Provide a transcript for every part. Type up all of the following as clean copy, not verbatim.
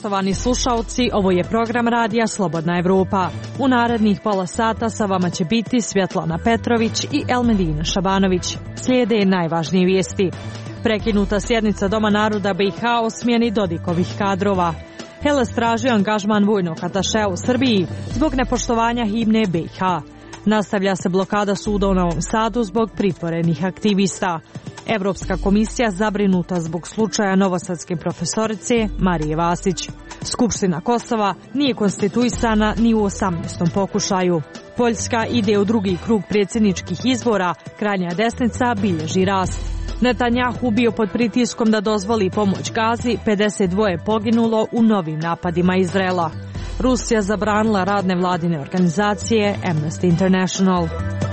Poštovani slušaoci, ovo je program radija Slobodna Evropa. U narednih pola sata sa vama će biti Svjetlana Petrović i Elmedina Šabanović. Slijede najvažnije vijesti. Prekinuta sjednica Doma naroda BiH o smjeni Dodikovih kadrova. Heles traži angažman vojnog atašea u Srbiji zbog nepoštovanja himne BiH. Nastavlja se blokada suda u Novom Sadu zbog pritvorenih aktivista. Evropska komisija zabrinuta zbog slučaja novosadske profesorice Marije Vasić. Skupština Kosova nije konstituisana ni u 18. pokušaju. Poljska ide u drugi krug predsjedničkih izbora, krajnja desnica bilježi rast. Netanjahu bio pod pritiskom da dozvoli pomoć Gazi, 52 poginulo u novim napadima Izraela. Rusija zabranila rad nevladine organizacije Amnesty International.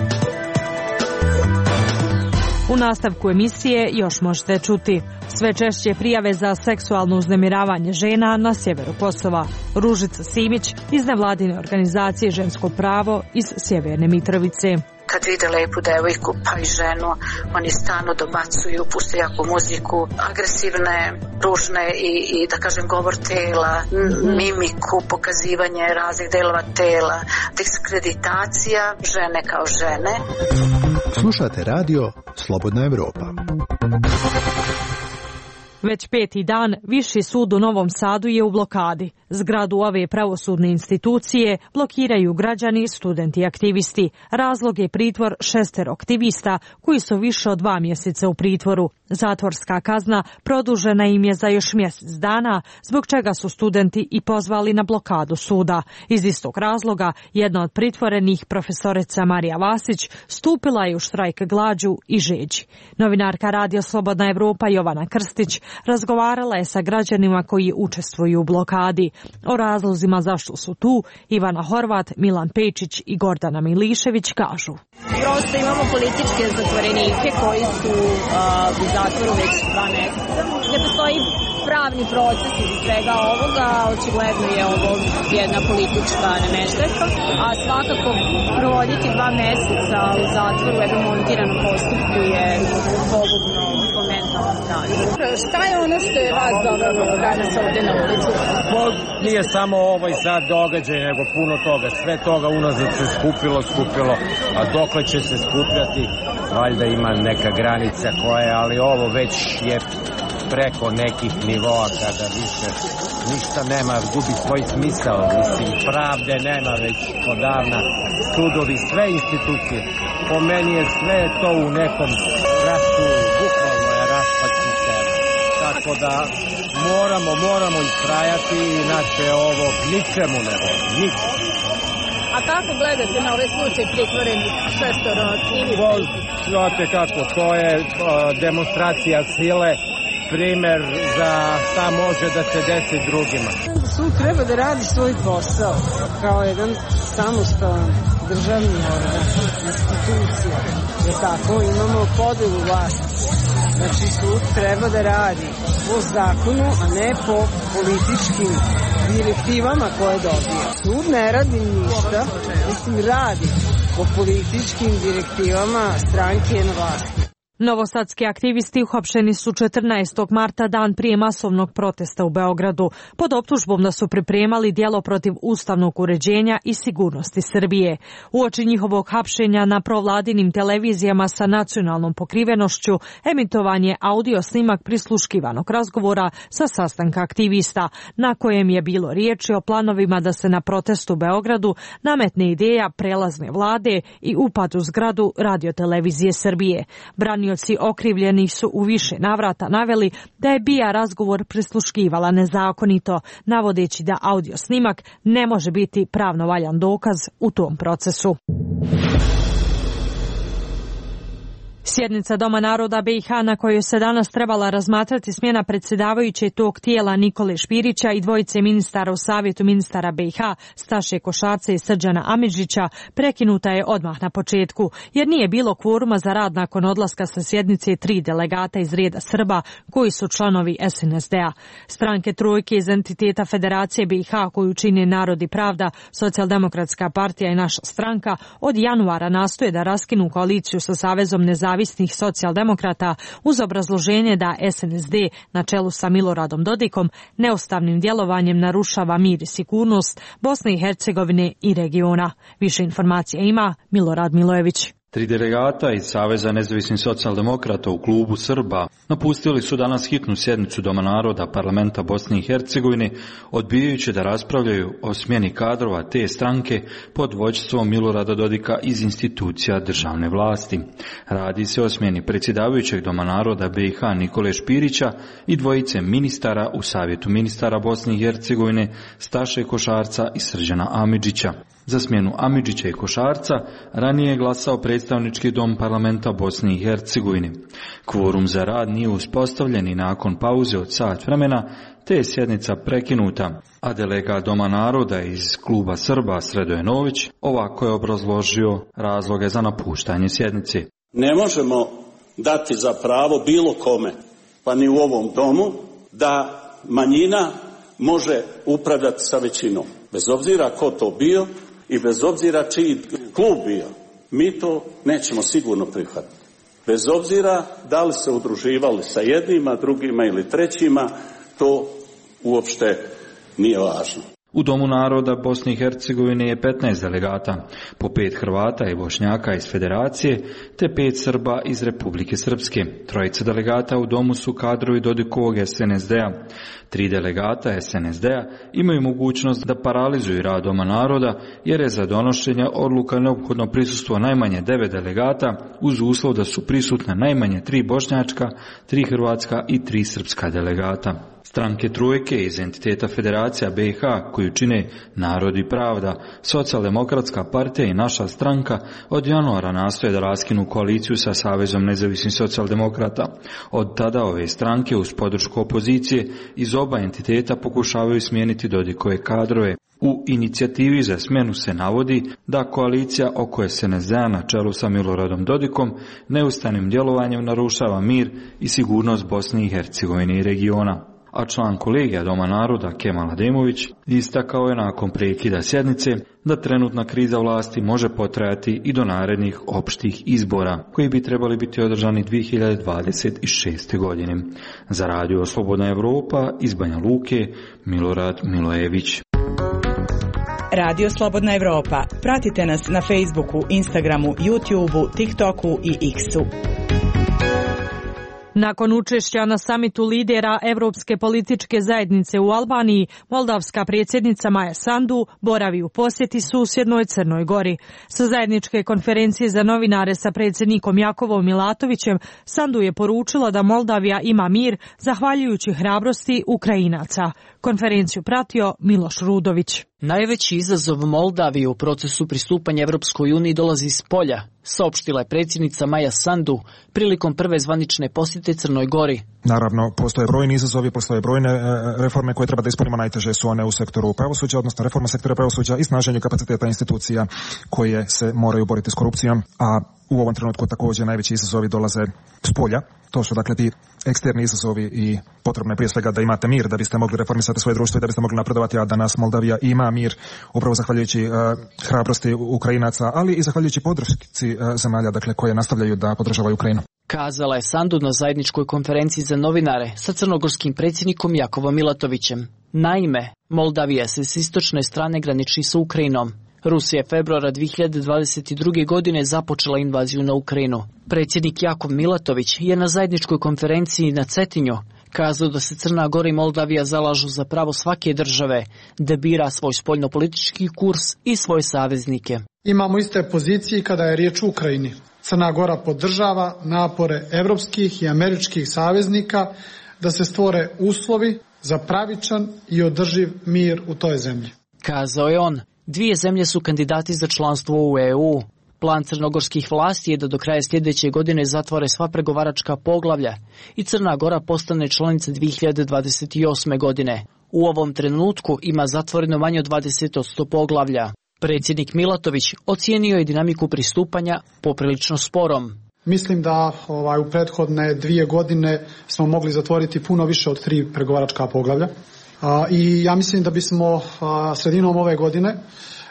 U nastavku emisije još možete čuti sve češće prijave za seksualno uznemiravanje žena na sjeveru Kosova. Ružica Simić iz nevladine organizacije Žensko pravo iz Sjeverne Mitrovice. Kad vide lepu devojku pa i ženu, oni stalno dobacuju, puste jaku muziku, agresivne, ružne i da kažem govor tela, mimiku, pokazivanje raznih delova tela, diskreditacija žene kao žene. Slušate radio Slobodna Evropa. Već peti dan Viši sud u Novom Sadu je u blokadi. Zgradu ove pravosudne institucije blokiraju građani, studenti i aktivisti. Razlog je pritvor 6 aktivista koji su više od 2 mjeseca u pritvoru. Zatvorska kazna produžena im je za još mjesec dana, zbog čega su studenti i pozvali na blokadu suda. Iz istog razloga jedna od pritvorenih, profesorica Marija Vasić, stupila je u štrajk glađu i žeđi. Novinarka Radio Slobodna Evropa Jovana Krstić razgovarala je sa građanima koji učestvuju u blokadi. O razlozima zašto su tu Ivana Horvat, Milan Pečić i Gordana Milišević kažu. Prosto imamo političke zatvorenike koji su u zatvoru već 2 mjeseca. Ne postoji pravni proces iz svega ovoga, očigledno je ovo jedna politička nameštajka, a svakako provoditi 2 mjeseca u zatvoru u jednom montiranom postupku je pogubno po mentalnom zdravlju. Šta je ono što je vas dovelo danas ovdje na ulicu? Nije samo ovaj sad događaj, nego puno toga. Sve toga unazad se skupilo, a dokle će se skupljati, valjda ima neka granica koja, ali ovo već je preko nekih nivoa kada više ništa nema, gubi svoj smisao, mislim, pravde nema već odavna, sudovi, sve institucije. Po meni je sve to u nekom rastu, bukvalno je raspad sistema. Tako da moramo istrajati, inače ovo ničemu ne vodi, A kako gledate na ove slučaje pritvorenih 6 aktivista? Znate kako, to je demonstracija sile, primer za šta može da se desi drugima. Sud treba da radi svoj posao kao jedan samostalan državni organ, institucija. Je tako, imamo podelu vlasti. Znači sud treba da radi po zakonu, a ne po političkim direktivama koje dobije. Sud ne radi ništa, mislim radi po političkim direktivama stranke na vlasti. Novosadski aktivisti uhapšeni su 14. marta, dan prije masovnog protesta u Beogradu, pod optužbom da su pripremali djelo protiv ustavnog uređenja i sigurnosti Srbije. Uoči njihovog hapšenja na provladinim televizijama sa nacionalnom pokrivenošću emitovan je audio snimak prisluškivanog razgovora sa sastanka aktivista, na kojem je bilo riječi o planovima da se na protestu u Beogradu nametne ideja prelazne vlade i upad u zgradu radiotelevizije Srbije. Branioci okrivljeni su u više navrata naveli da je BIA razgovor prisluškivala nezakonito, navodeći da audio snimak ne može biti pravno valjan dokaz u tom procesu. Sjednica Doma naroda BiH na kojoj se danas trebala razmatrati smjena predsjedavajuće tog tijela Nikole Špirića i dvojice ministara u Savjetu ministara BiH, Staše Košarca i Srđana Amidžića, prekinuta je odmah na početku, jer nije bilo kvoruma za rad nakon odlaska sa sjednice 3 delegata iz reda Srba koji su članovi SNSD-a. Stranke trojke iz entiteta Federacije BiH koju čine Narod i pravda, Socijaldemokratska partija i Naša stranka od januara nastoje da raskinu koaliciju sa Savezom nezavisnih nezavisnih socijaldemokrata uz obrazloženje da SNSD na čelu sa Miloradom Dodikom neustavnim djelovanjem narušava mir i sigurnost Bosne i Hercegovine i regiona. Više informacija ima Milorad Milojević. 3 delegata iz Saveza nezavisnih socijaldemokrata u klubu Srba napustili su danas hitnu sjednicu Doma naroda parlamenta Bosne i Hercegovine, odbijajući da raspravljaju o smjeni kadrova te stranke pod vođstvom Milorada Dodika iz institucija državne vlasti. Radi se o smjeni predsjedavajućeg Doma naroda BiH Nikole Špirića i dvojice ministara u Savjetu ministara Bosne i Hercegovine Staše Košarca i Srđana Amidžića. Za smjenu Amidžića i Košarca ranije je glasao predstavnički dom parlamenta Bosne i Hercegovine. Kvorum za rad nije uspostavljen i nakon pauze od sat vremena, te je sjednica prekinuta, a delegat Doma naroda iz kluba Srba Sredoje Nović ovako je obrazložio razloge za napuštanje sjednice. Ne možemo dati za pravo bilo kome, pa ni u ovom domu, da manjina može upravljati sa većinom. Bez obzira ko to bio i bez obzira čiji klub bio, mi to nećemo sigurno prihvatiti. Bez obzira da li se udruživali sa jednima, drugima ili trećima, to uopšte nije važno. U Domu naroda Bosne i Hercegovine je 15 delegata, po 5 Hrvata i Bošnjaka iz Federacije, te 5 Srba iz Republike Srpske. 3 delegata u domu su kadrovi Dodikovog SNSD-a. 3 delegata SNSD-a imaju mogućnost da paralizuju rad Doma naroda, jer je za donošenje odluka neophodno prisustvo najmanje 9 delegata, uz uslov da su prisutna najmanje 3 bošnjačka, 3 hrvatska i 3 srpska delegata. Stranke trojke iz entiteta Federacija BiH, koju čine Narod i pravda, Socijaldemokratska partija i Naša stranka, od januara nastoje da raskinu koaliciju sa Savezom nezavisnih socijaldemokrata. Od tada ove stranke uz podršku opozicije iz oba entiteta pokušavaju smijeniti Dodikove kadrove. U inicijativi za smjenu se navodi da koalicija oko SNSD-a na čelu sa Miloradom Dodikom neustanim djelovanjem narušava mir i sigurnost Bosne i Hercegovine i regiona. A član kolegija Doma naroda Kemal Ademović istakao je nakon prekida sjednice da trenutna kriza vlasti može potrajati i do narednih opštih izbora, koji bi trebali biti održani 2026. godine. Za radio Slobodna Evropa iz Banja Luke, Milorad Milojević. Radio Slobodna Evropa. Pratite nas na Facebooku, Instagramu, YouTubeu, TikToku i X-u. Nakon učešća na samitu lidera Evropske političke zajednice u Albaniji, moldavska predsjednica Maja Sandu boravi u posjeti susjednoj Crnoj Gori. Sa zajedničke konferencije za novinare sa predsjednikom Jakovom Milatovićem, Sandu je poručila da Moldavija ima mir zahvaljujući hrabrosti Ukrajinaca. Konferenciju pratio Miloš Rudović. Najveći izazov Moldavije u procesu pristupanja Evropskoj uniji dolazi iz polja, saopštila je predsjednica Maja Sandu prilikom prve zvanične posjete Crnoj Gori. Naravno, postoje brojni izazovi, postoje brojne reforme koje treba da ispunimo, najteže su one u sektoru pravosuđa, odnosno reforma sektora pravosuđa i snaženju kapaciteta institucija koje se moraju boriti s korupcijom, a u ovom trenutku također najveći izazovi dolaze s polja. To su dakle ti eksterni izazovi i potrebno je prije svega da imate mir da biste mogli reformisati svoje društvo i da biste mogli napredovati, a danas Moldavija ima mir upravo zahvaljujući hrabrosti Ukrajinaca, ali i zahvaljujući podršci zemalja dakle, koje nastavljaju da podržavaju Ukrajinu. Kazala je Sandu na zajedničkoj konferenciji za novinare sa crnogorskim predsjednikom Jakovom Milatovićem. Naime, Moldavija se s istočne strane graniči sa Ukrajinom. Rusija je februara 2022. godine započela invaziju na Ukrajinu. Predsjednik Jakov Milatović je na zajedničkoj konferenciji na Cetinju kazao da se Crna Gora i Moldavija zalažu za pravo svake države da bira svoj spoljnopolitički kurs i svoje saveznike. Imamo iste pozicije kada je riječ o Ukrajini. Crna Gora podržava napore evropskih i američkih saveznika da se stvore uslovi za pravičan i održiv mir u toj zemlji. Kazao je on. Dvije zemlje su kandidati za članstvo u EU. Plan crnogorskih vlasti je da do kraja sljedeće godine zatvore sva pregovaračka poglavlja i Crna Gora postane članica 2028. godine. U ovom trenutku ima zatvoreno manje od 20% poglavlja. Predsjednik Milatović ocijenio je dinamiku pristupanja poprilično sporom. Mislim da u prethodne 2 godine smo mogli zatvoriti puno više od 3 pregovaračka poglavlja. I ja mislim da bismo sredinom ove godine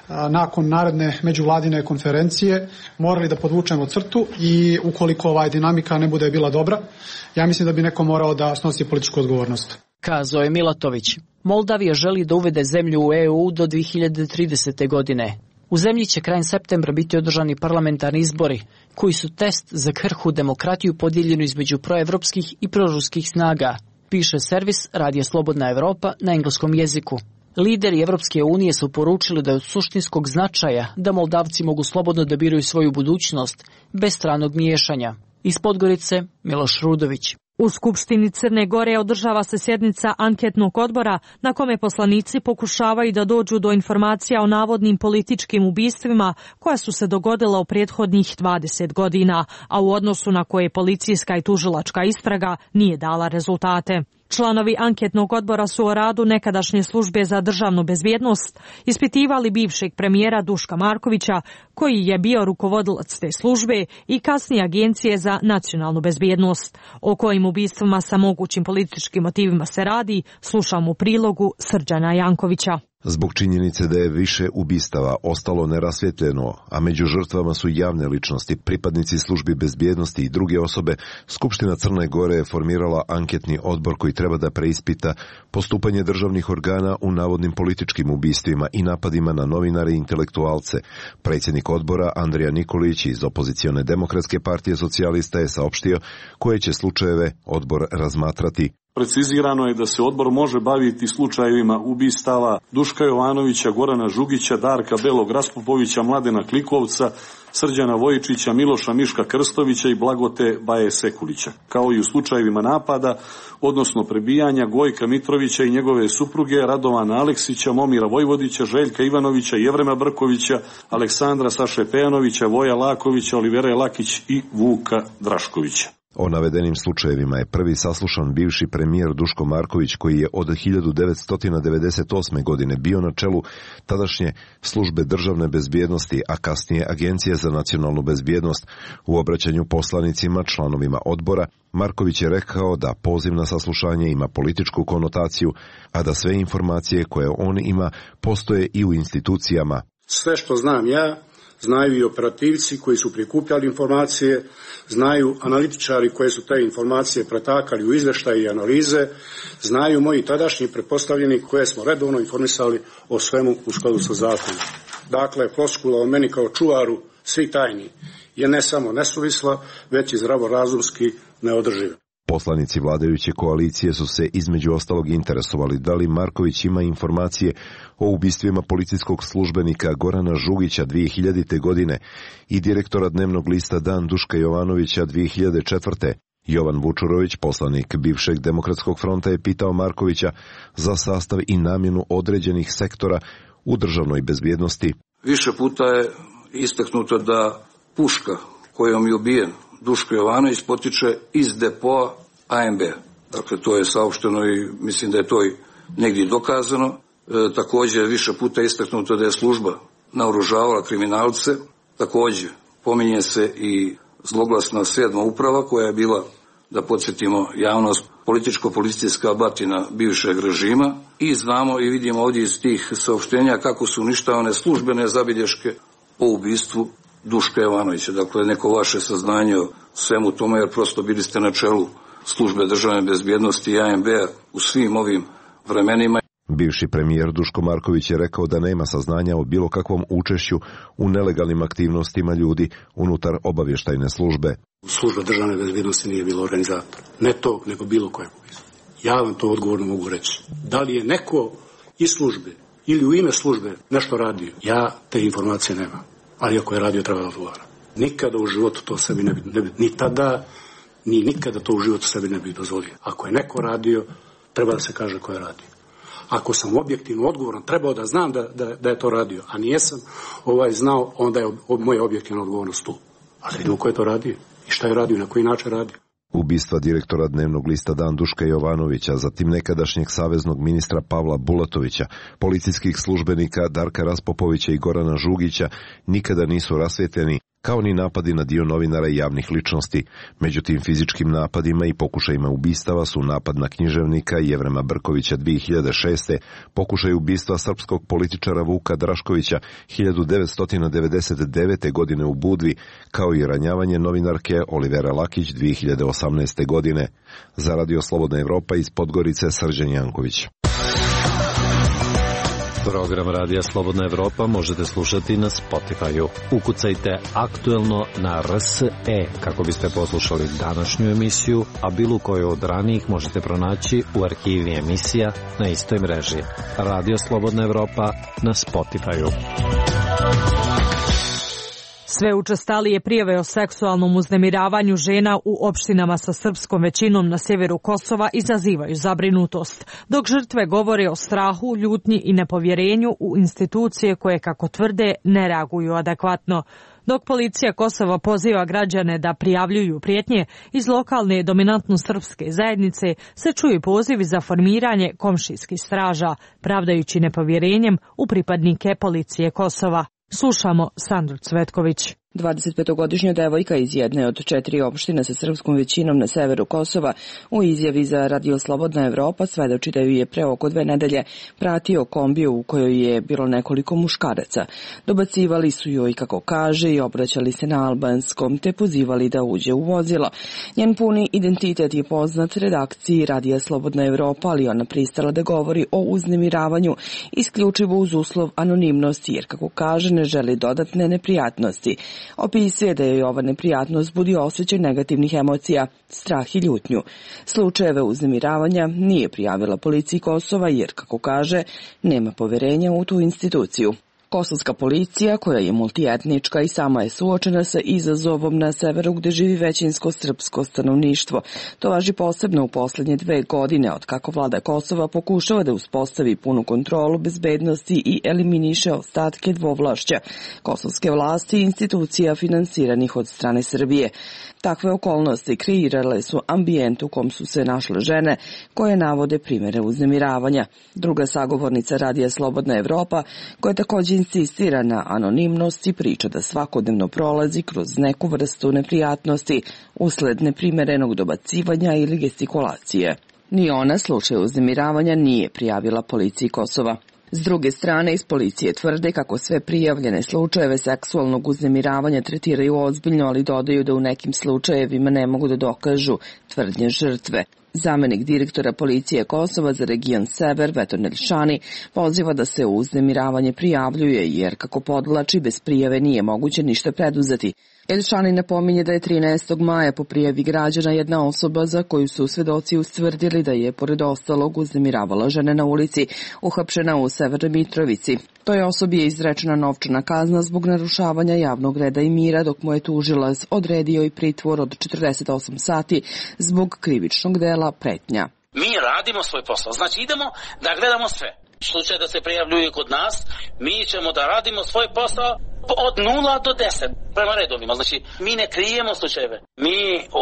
nakon naredne međuvladine konferencije morali da podvučemo crtu i ukoliko dinamika ne bude bila dobra, ja mislim da bi neko morao da snosi političku odgovornost. Kazao je Milatović. Moldavija želi da uvede zemlju u EU do 2030. godine. U zemlji će krajem septembra biti održani parlamentarni izbori, koji su test za krhku demokratiju podijeljenu između proevropskih i proruskih snaga, piše servis Radija Slobodna Evropa na engleskom jeziku. Lideri Evropske unije su poručili da je od suštinskog značaja da Moldavci mogu slobodno da biraju svoju budućnost, bez stranog miješanja. Iz Podgorice, Miloš Rudović. U Skupštini Crne Gore održava se sjednica anketnog odbora na kome poslanici pokušavaju da dođu do informacija o navodnim političkim ubistvima koja su se dogodila u prethodnih 20 godina, a u odnosu na koje policijska i tužilačka istraga nije dala rezultate. Članovi anketnog odbora su o radu nekadašnje službe za državnu bezbjednost ispitivali bivšeg premijera Duška Markovića, koji je bio rukovodilac te službe, i kasnije Agencije za nacionalnu bezbjednost. O kojim ubistvima sa mogućim političkim motivima se radi, slušamo u prilogu Srđana Jankovića. Zbog činjenice da je više ubistava ostalo nerasvjetljeno, a među žrtvama su javne ličnosti, pripadnici službi bezbjednosti i druge osobe, Skupština Crne Gore je formirala anketni odbor koji treba da preispita postupanje državnih organa u navodnim političkim ubistvima i napadima na novinare i intelektualce. Predsjednik odbora Andrija Nikolić iz opozicione Demokratske partije socijalista je saopštio koje će slučajeve odbor razmatrati. Precizirano je da se odbor može baviti slučajevima ubistava Duška Jovanovića, Gorana Žugića, Darka Belog Raspupovića, Mladena Klikovca, Srđana Vojičića, Miloša Miška Krstovića i Blagote Baje Sekulića, kao i u slučajevima napada, odnosno prebijanja Gojka Mitrovića i njegove supruge, Radovana Aleksića, Momira Vojvodića, Željka Ivanovića, Jevrema Brkovića, Aleksandra Saše Pejanovića, Voja Lakovića, Olivera Lakić i Vuka Draškovića. O navedenim slučajevima je prvi saslušan bivši premijer Duško Marković, koji je od 1998. godine bio na čelu tadašnje službe državne bezbjednosti, a kasnije Agencije za nacionalnu bezbjednost. U obraćanju poslanicima, članovima odbora, Marković je rekao da poziv na saslušanje ima političku konotaciju, a da sve informacije koje on ima postoje i u institucijama. Sve što znam ja, znaju i operativci koji su prikupljali informacije, znaju analitičari koji su te informacije pretakali u izveštaje i analize, znaju moji tadašnji pretpostavljeni koje smo redovno informisali o svemu u skladu sa zakonom. Dakle, floskula o meni kao čuvaru svih tajni je ne samo nesuvisla, već i zdravorazumski neodrživa. Poslanici vladajuće koalicije su se između ostalog interesovali da li Marković ima informacije o ubistvima policijskog službenika Gorana Žugića 2000. godine i direktora dnevnog lista Dan Duška Jovanovića 2004. Jovan Vučurović, poslanik bivšeg Demokratskog fronta, je pitao Markovića za sastav i namjenu određenih sektora u državnoj bezbjednosti. Više puta je istaknuto da puška kojom je ubijen Duško Jovanović potiče iz depoa ANB-a. Dakle, to je saopšteno i mislim da je to i negdje dokazano. Također više puta je istaknuto da je služba naoružavala kriminalce. Također pominje se i zloglasna 7. uprava koja je bila, da podsjetimo javnost, političko-policijska batina bivšeg režima. I znamo i vidimo ovdje iz tih saopštenja kako su uništavane službene zabilješke o ubistvu Duška Jovanovića. Dakle, neko vaše saznanje o svemu tome, jer prosto bili ste na čelu službe državne bezbjednosti i ANB-a u svim ovim vremenima. Bivši premijer Duško Marković je rekao da nema saznanja o bilo kakvom učešću u nelegalnim aktivnostima ljudi unutar obavještajne službe. Služba državne bezbjednosti nije bila organizator. Ne tog, nego bilo kojeg ubistava. Ja vam to odgovorno mogu reći. Da li je neko iz službe ili u ime službe nešto radio, ja te informacije nemam. Ali ako je radio, treba da odgovara. Nikada u životu to sebi ne bi, ni tada, ni nikada to u životu sebi ne bi dozvolio. Ako je neko radio, treba da se kaže ko je radio. Ako sam objektivno odgovoran, trebao da znam da je to radio, a nijesam znao, onda je moja objektivna odgovornost tu. Ali vidimo ko je to radio i šta je radio i na koji način radio. Ubistva direktora dnevnog lista Dan Duška Jovanovića, zatim nekadašnjeg saveznog ministra Pavla Bulatovića, policijskih službenika Darka Raspopovića i Gorana Žugića nikada nisu rasvjetljeni, kao ni napadi na dio novinara i javnih ličnosti. Među tim fizičkim napadima i pokušajima ubistava su napad na književnika Jevrema Brkovića 2006. pokušaj ubistva srpskog političara Vuka Draškovića 1999. godine u Budvi, kao i ranjavanje novinarke Olivere Lakić 2018. godine. Za Radio Slobodna Evropa iz Podgorice, Srđan Janković. Program Radija Slobodna Evropa možete slušati na Spotify-u. Ukucajte Aktuelno na RSE kako biste poslušali današnju emisiju, a bilo koju od ranijih možete pronaći u arhivi emisija na istoj mreži. Radio Slobodna Evropa na Spotify-u. Sve učestalije prijave o seksualnom uznemiravanju žena u opštinama sa srpskom većinom na sjeveru Kosova izazivaju zabrinutost, dok žrtve govore o strahu, ljutnji i nepovjerenju u institucije koje, kako tvrde, ne reaguju adekvatno. Dok policija Kosova poziva građane da prijavljuju prijetnje, iz lokalne dominantno srpske zajednice se čuju pozivi za formiranje komšijskih straža, pravdajući nepovjerenjem u pripadnike policije Kosova. Slušamo Sandru Cvetković. 25-godišnja devojka iz jedne od 4 opštine sa srpskom većinom na severu Kosova u izjavi za Radio Slobodna Evropa svedoči da ju je pre oko 2 nedelje pratio kombiju u kojoj je bilo nekoliko muškaraca. Dobacivali su joj, kako kaže, i obraćali se na albanskom, te pozivali da uđe u vozilo. Njen puni identitet je poznat redakciji Radija Slobodna Evropa, ali ona pristala da govori o uznemiravanju isključivo uz uslov anonimnosti, jer, kako kaže, ne želi dodatne neprijatnosti. Opisuje da je ova neprijatnost budi osjećaj negativnih emocija, strah i ljutnju. Slučajeve uznemiravanja nije prijavila policiji Kosova jer, kako kaže, nema poverenja u tu instituciju. Kosovska policija, koja je multietnička i sama je suočena sa izazovom na severu gde živi većinsko srpsko stanovništvo. To važi posebno u poslednje 2 godine od kako vlada Kosova pokušava da uspostavi punu kontrolu bezbednosti i eliminiše ostatke dvovlašća kosovske vlasti i institucija finansiranih od strane Srbije. Takve okolnosti kreirale su ambijent u kom su se našle žene koje navode primere uznemiravanja. Druga sagovornica Radija Slobodna Evropa, koja također insistira na anonimnosti, priča da svakodnevno prolazi kroz neku vrstu neprijatnosti usled neprimerenog dobacivanja ili gestikulacije. Ni ona slučaj uznemiravanja nije prijavila policiji Kosova. S druge strane, iz policije tvrde kako sve prijavljene slučajeve seksualnog uznemiravanja tretiraju ozbiljno, ali dodaju da u nekim slučajevima ne mogu da dokažu tvrdnje žrtve. Zamenik direktora policije Kosova za region Sever, Veton Elšani, poziva da se uznemiravanje prijavljuje, jer, kako podvlači, bez prijave nije moguće ništa preduzeti. Elšani napominje da je 13. maja po prijavi građana jedna osoba za koju su svedoci ustvrdili da je, pored ostalog, uznemiravala žene na ulici, uhapšena u Severnoj Mitrovici. Toj osobi je izrečena novčana kazna zbog narušavanja javnog reda i mira, dok mu je tužilac odredio i pritvor od 48 sati zbog krivičnog dela pretnja. Mi radimo svoj posao, znači idemo da gledamo sve. Slučaj da se prijavljuje kod nas, mi ćemo da radimo svoj posao od 0 do 10 prema redovima. Znači, mi ne krijemo slučajeve. Mi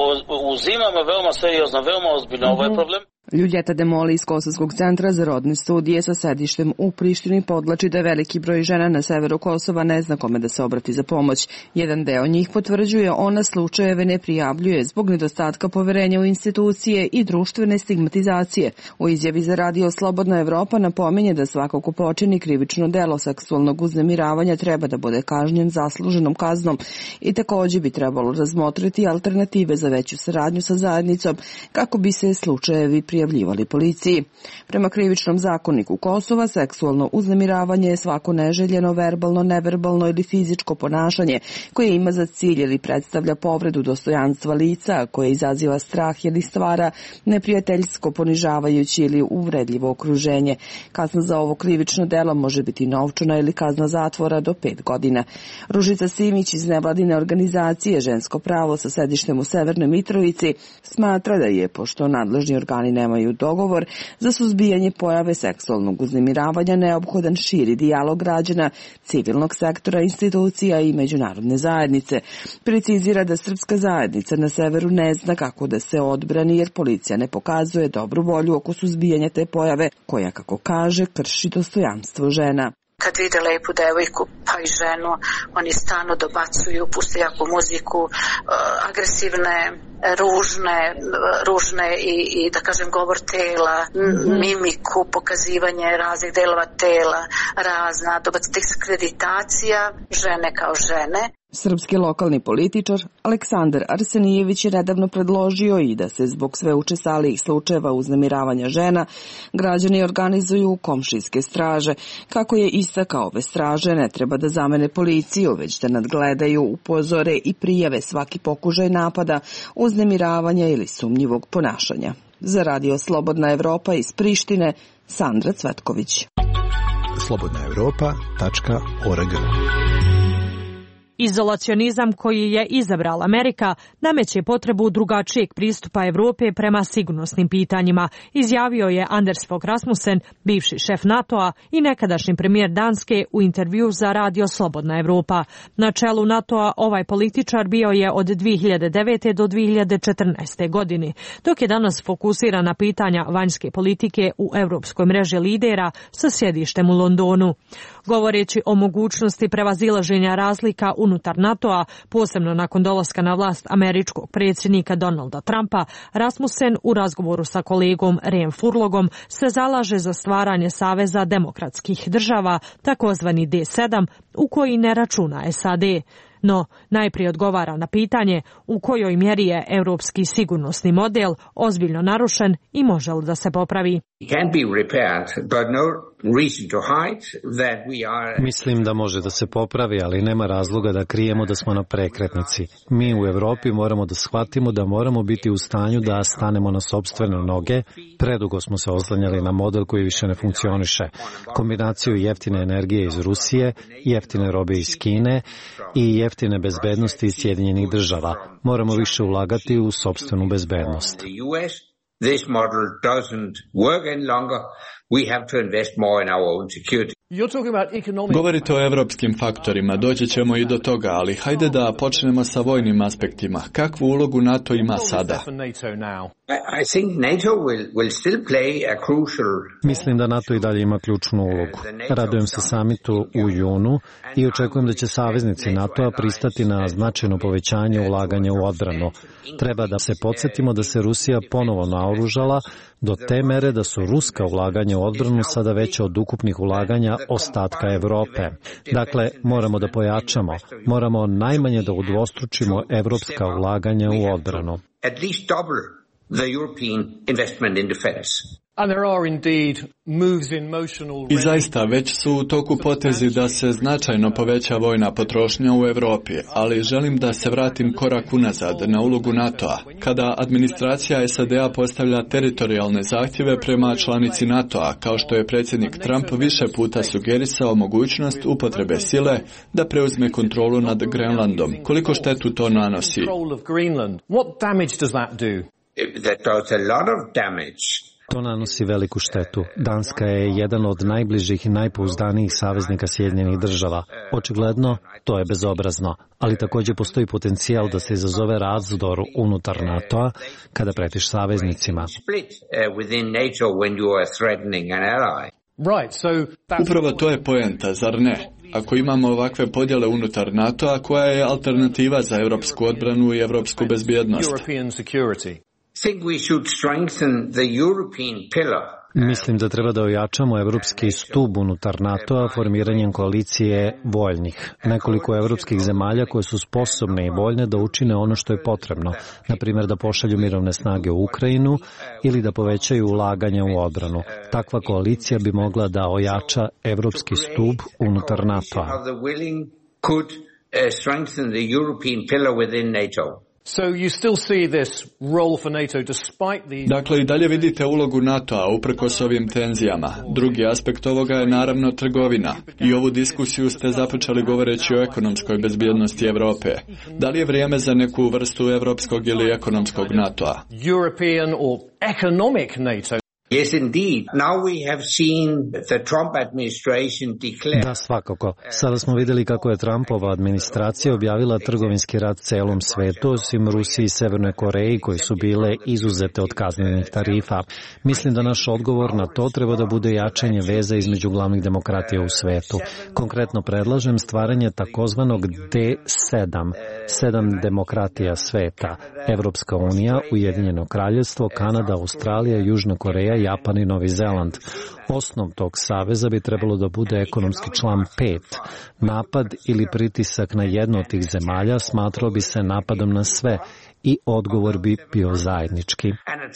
uzimamo veoma seriozno, veoma ozbiljno. Ovo je problem. Ljuljeta Demoli iz Kosovskog centra za rodne studije sa sedištem u Prištini podlači da veliki broj žena na severu Kosova ne zna kome da se obrati za pomoć. Jedan deo njih potvrđuje ona slučajeve ne prijavljuje zbog nedostatka poverenja u institucije i društvene stigmatizacije. U izjavi za Radio Slobodna Evropa napominje da svako ko počini krivično delo seksualnog uznemiravanja treba da bude kažnjen zasluženom kaznom i također bi trebalo razmotriti alternative za veću saradnju sa zajednicom kako bi se slučajevi prijavljivali policiji. Prema krivičnom zakoniku Kosova, seksualno uznemiravanje je svako neželjeno, verbalno, neverbalno ili fizičko ponašanje koje ima za cilj ili predstavlja povredu dostojanstva lica, koje izaziva strah ili stvara neprijateljsko, ponižavajući ili uvredljivo okruženje. Kazna za ovo krivično delo može biti novčana ili kazna zatvora do 5 godina. Ružica Simić iz nevladine organizacije Žensko pravo sa sedištem u Severnoj Mitrovici smatra da je, pošto nadležni organi nemaju dogovor za suzbijanje pojave seksualnog uznemiravanja, neophodan širi dijalog građana, civilnog sektora, institucija i međunarodne zajednice. Precizira da srpska zajednica na severu ne zna kako da se odbrani jer policija ne pokazuje dobru volju oko suzbijanja te pojave koja, kako kaže, krši dostojanstvo žena. Kad vide lepu devojku, pa i ženu, oni stalno dobacuju, puste jaku muziku, agresivne, ružne i da kažem govor tela, mimiku, pokazivanje raznih delova tela, razna diskreditacija žene kao žene. Srpski lokalni političar Aleksandar Arsenijević je nedavno predložio i da se zbog sve učestalijih slučajeva uznemiravanja žena građani organizuju komšijske straže. Kako je istakao, ove straže ne treba da zamene policiju, već da nadgledaju, upozore i prijave svaki pokušaj napada, uznemiravanja ili sumnjivog ponašanja. Za Radio Slobodna Evropa iz Prištine, Sandra Cvetković. slobodnaevropa.org. Izolacionizam koji je izabrala Amerika nameće potrebu drugačijeg pristupa Evrope prema sigurnosnim pitanjima, izjavio je Anders Fogh Rasmussen, bivši šef NATO-a i nekadašnji premijer Danske u intervju za Radio Slobodna Evropa. Na čelu NATO-a ovaj političar bio je od 2009. do 2014. godine, dok je danas fokusiran na pitanja vanjske politike u Evropskoj mreži lidera sa sjedištem u Londonu. Govoreći o mogućnosti prevazilaženja razlika unutar NATO-a, posebno nakon dolaska na vlast američkog predsjednika Donalda Trumpa, Rasmussen u razgovoru sa kolegom Reem Furlogom se zalaže za stvaranje Saveza demokratskih država, takozvani D7, u koji ne računa SAD. No, najprije odgovara na pitanje u kojoj mjeri je europski sigurnosni model ozbiljno narušen i može li da se popravi. Mislim da može da se popravi, ali nema razloga da krijemo da smo na prekretnici. Mi u Evropi moramo da shvatimo da moramo biti u stanju da stanemo na sopstvene noge. Predugo smo se oslanjali na model koji više ne funkcioniše. Kombinaciju jeftine energije iz Rusije, jeftine robe iz Kine i jeftine bezbednosti iz Sjedinjenih država. Moramo više ulagati u sopstvenu bezbednost. This model doesn't work any longer. We have to invest more in our own security. Govorite o evropskim faktorima, doći ćemo i do toga, ali hajde da počnemo sa vojnim aspektima. Kakvu ulogu NATO ima sada? Mislim da NATO i dalje ima ključnu ulogu. Radujem se samitu u junu i očekujem da će saveznici NATO-a pristati na značajno povećanje ulaganja u odbranu. Treba da se podsjetimo da se Rusija ponovo naoružala do te mere da su ruska ulaganja u odbranu sada veća od ukupnih ulaganja ostatka Evrope. Dakle, moramo da pojačamo, moramo najmanje da udvostručimo evropska ulaganja u odbranu. At least double the European investment in defense. I zaista, već su u toku potezi da se značajno poveća vojna potrošnja u Evropi, ali želim da se vratim korak unazad na ulogu NATO-a. Kada administracija SAD-a postavlja teritorijalne zahtjeve prema članici NATO-a, kao što je predsjednik Trump više puta sugerisao mogućnost upotrebe sile da preuzme kontrolu nad Grenlandom. Koliko štetu to nanosi? That does a lot of damage. To nanosi veliku štetu. Danska je jedan od najbližih i najpouzdanijih saveznika Sjedinjenih država. Očigledno, to je bezobrazno, ali također postoji potencijal da se izazove razdor unutar NATO-a kada pretiš saveznicima. Upravo to je poenta, zar ne? Ako imamo ovakve podjele unutar NATO-a, koja je alternativa za evropsku odbranu i evropsku bezbjednost? Mislim da treba da ojačamo evropski stub unutar NATO-a formiranjem koalicije voljnih. Nekoliko evropskih zemalja koje su sposobne i voljne da učine ono što je potrebno, na primjer da pošalju mirovne snage u Ukrajinu ili da povećaju ulaganja u odbranu. Takva koalicija bi mogla da ojača evropski stub unutar NATO-a. Dakle, i dalje vidite ulogu NATO-a uprkos ovim tenzijama. Drugi aspekt ovoga je naravno trgovina. I ovu diskusiju ste započeli govoreći o ekonomskoj bezbjednosti Evrope. Da li je vrijeme za neku vrstu evropskog ili ekonomskog NATO-a? Yes, indeed. Now we have seen the Trump administration declare... Da, svakako. Sada smo vidjeli kako je Trumpova administracija objavila trgovinski rat celom svetu, osim Rusiji i Severnoj Koreji, koji su bile izuzete od kaznenih tarifa. Mislim da naš odgovor na to treba da bude jačanje veza između glavnih demokratija u svetu. Konkretno predlažem stvaranje takozvanog D7, 7 demokratija sveta, Evropska unija, Ujedinjeno kraljevstvo, Kanada, Australija, Južna Koreja, Japan i Novi Zeland. Osnov tog saveza bi trebalo da bude ekonomski član 5. Napad ili pritisak na jednu od tih zemalja smatrao bi se napadom na sve i odgovor bi bio zajednički.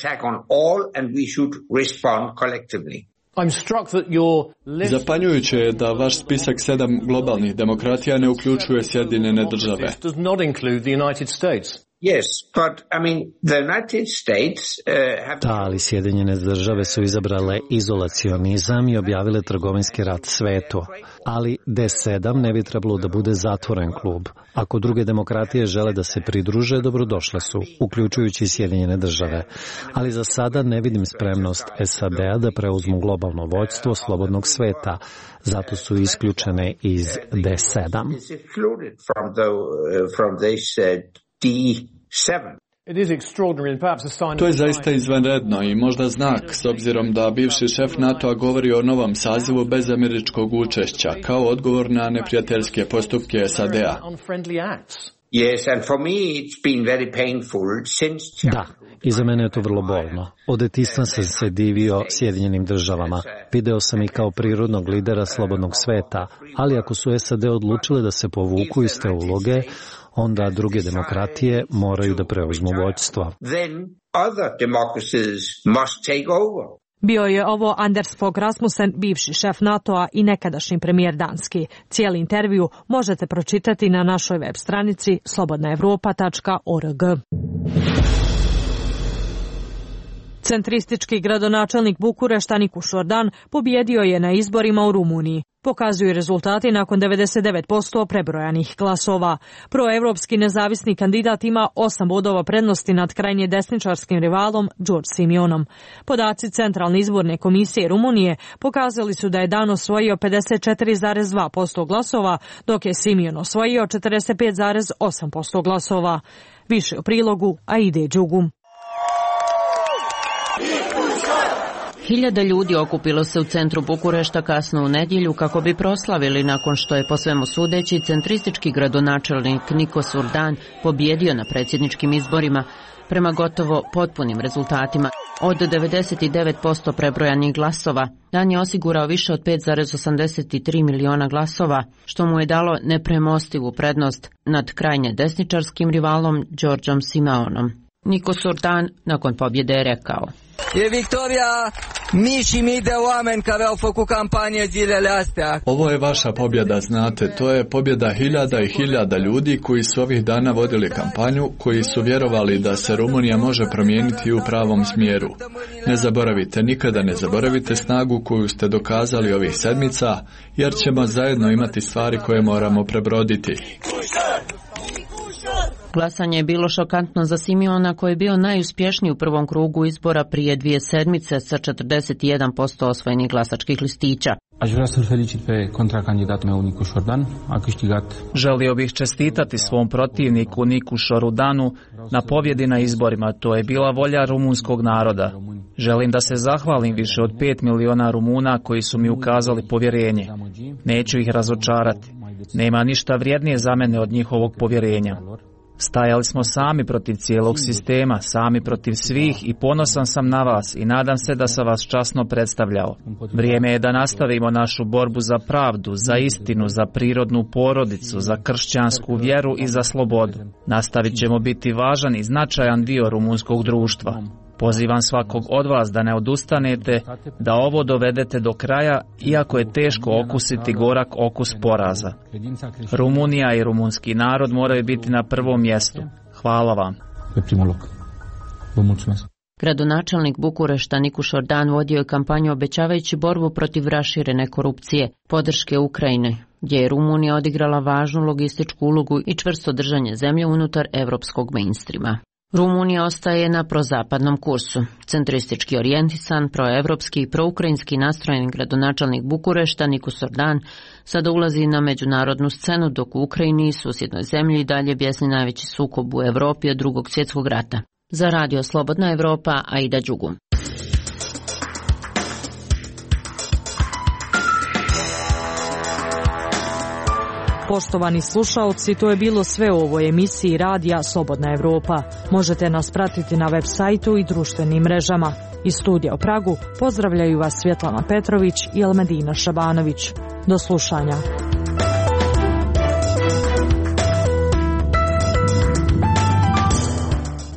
Zapanjujuće je da vaš spisak 7 globalnih demokratija ne uključuje Sjedinjene države. Yes, but I mean the United States have... Da, ali Sjedinjene države su izabrale izolacionizam i objavile trgovinski rat svetu. Ali D7 ne bi trebalo da bude zatvoren klub. Ako druge demokratije žele da se pridruže, dobrodošle su, uključujući Sjedinjene države. Ali za sada ne vidim spremnost SAD-a da preuzmu globalno vođstvo slobodnog sveta. Zato su isključene iz D7. To je zaista izvanredno i možda znak, s obzirom da bivši šef NATO-a govori o novom sazivu bez američkog učešća, kao odgovor na neprijateljske postupke SAD-a. Da, i za mene je to vrlo bolno. Od detinjstva sam se divio Sjedinjenim državama. Video sam ih kao prirodnog lidera slobodnog sveta, ali ako su SAD odlučile da se povuku iz te uloge, onda druge demokratije moraju da preuzmu vođstvo. Bio je ovo Anders Fogh Rasmussen, bivši šef NATO-a i nekadašnji premijer Danski. Cijeli intervju možete pročitati na našoj web stranici slobodnaevropa.org. Centristički gradonačelnik Bukurešta Nikuš Ordan pobjedio je na izborima u Rumuniji. Pokazuju rezultati nakon 99% prebrojanih glasova. Proevropski nezavisni kandidat ima 8 bodova prednosti nad krajnje desničarskim rivalom Đorđe Simionom. Podaci Centralne izborne komisije Rumunije pokazali su da je Dan osvojio 54,2% glasova, dok je Simion osvojio 45,8% glasova. Više u prilogu Aide Đugum. Hiljada ljudi okupilo se u centru Bukurešta kasno u nedjelju kako bi proslavili nakon što je po svemu sudeći centristički gradonačelnik Nikos Ordan pobjedio na predsjedničkim izborima prema gotovo potpunim rezultatima. Od 99% prebrojanih glasova, Dan je osigurao više od 5,83 miliona glasova, što mu je dalo nepremostivu prednost nad krajnje desničarskim rivalom Đorđom Simeonom. Nikos Ordan nakon pobjede je rekao: E victoria mii și mii de oameni care au făcut campanie zilele astea. Ovo je vaša pobjeda, znate, to je pobjeda hiljada i hiljada ljudi koji su ovih dana vodili kampanju, koji su vjerovali da se Rumunija može promijeniti u pravom smjeru. Ne zaboravite, nikada ne zaboravite snagu koju ste dokazali ovih sedmica, jer ćemo zajedno imati stvari koje moramo prebroditi. Glasanje je bilo šokantno za Simiona, koji je bio najuspješniji u prvom krugu izbora prije 2 sedmice sa 41% osvojenih glasačkih listića. Želio bih čestitati svom protivniku Nikušu Ordanu na pobjedi na izborima. To je bila volja rumunskog naroda. Želim da se zahvalim više od 5 miliona Rumuna koji su mi ukazali povjerenje. Neću ih razočarati. Nema ništa vrijednije za mene od njihovog povjerenja. Stajali smo sami protiv cijelog sistema, sami protiv svih i ponosan sam na vas i nadam se da sam vas časno predstavljao. Vrijeme je da nastavimo našu borbu za pravdu, za istinu, za prirodnu porodicu, za kršćansku vjeru i za slobodu. Nastavit ćemo biti važan i značajan dio rumunskog društva. Pozivam svakog od vas da ne odustanete, da ovo dovedete do kraja, iako je teško okusiti gorak okus poraza. Rumunija i rumunski narod moraju biti na prvom mjestu. Hvala vam. Gradonačelnik Bukurešta Nikuš Ordan vodio je kampanju obećavajući borbu protiv raširene korupcije, podrške Ukrajine, gdje je Rumunija odigrala važnu logističku ulogu i čvrsto držanje zemlje unutar evropskog mainstreama. Rumunija ostaje na prozapadnom kursu. Centristički orijentisan, proevropski i proukrajinski nastrojen gradonačelnik Bukurešta Niko Sordan sada ulazi na međunarodnu scenu, dok u Ukrajini i susjednoj zemlji dalje bjesni najveći sukob u Evropi od Drugog svjetskog rata. Za Radio Slobodna Evropa, Aida Đugum. Poštovani slušaoci, to je bilo sve u ovoj emisiji Radija Slobodna Evropa. Možete nas pratiti na web sajtu i društvenim mrežama. Iz studija u Pragu pozdravljaju vas Svjetlana Petrović i Elmedina Šabanović. Do slušanja.